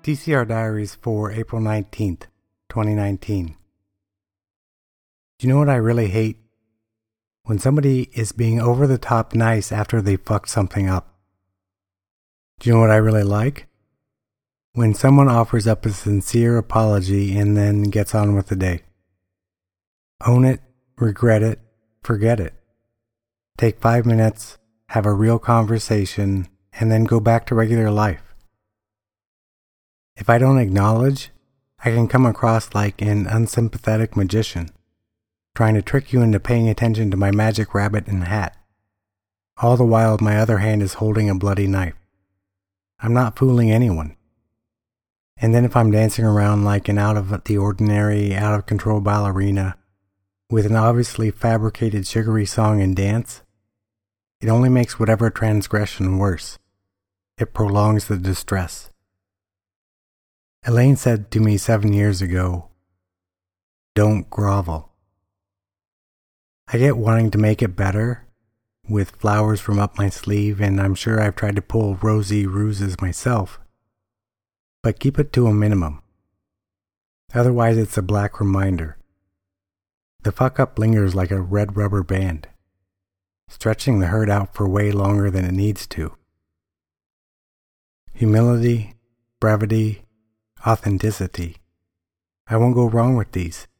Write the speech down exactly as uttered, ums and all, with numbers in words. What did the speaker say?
T C R Diaries for April nineteenth, twenty nineteen. Do you know what I really hate? When somebody is being over the top nice after they fucked something up. Do you know what I really like? When someone offers up a sincere apology and then gets on with the day. Own it, regret it, forget it. Take five minutes, have a real conversation, and then go back to regular life. If I don't acknowledge, I can come across like an unsympathetic magician, trying to trick you into paying attention to my magic rabbit and hat. All the while my other hand is holding a bloody knife. I'm not fooling anyone. And then if I'm dancing around like an out-of-the-ordinary, out-of-control ballerina with an obviously fabricated sugary song and dance, it only makes whatever transgression worse. It prolongs the distress. Elaine said to me seven years ago, "Don't grovel." I get wanting to make it better, with flowers from up my sleeve, and I'm sure I've tried to pull rosy ruses myself. But keep it to a minimum. Otherwise it's a black reminder. The fuck-up lingers like a red rubber band, stretching the hurt out for way longer than it needs to. Humility, brevity, authenticity. I won't go wrong with these.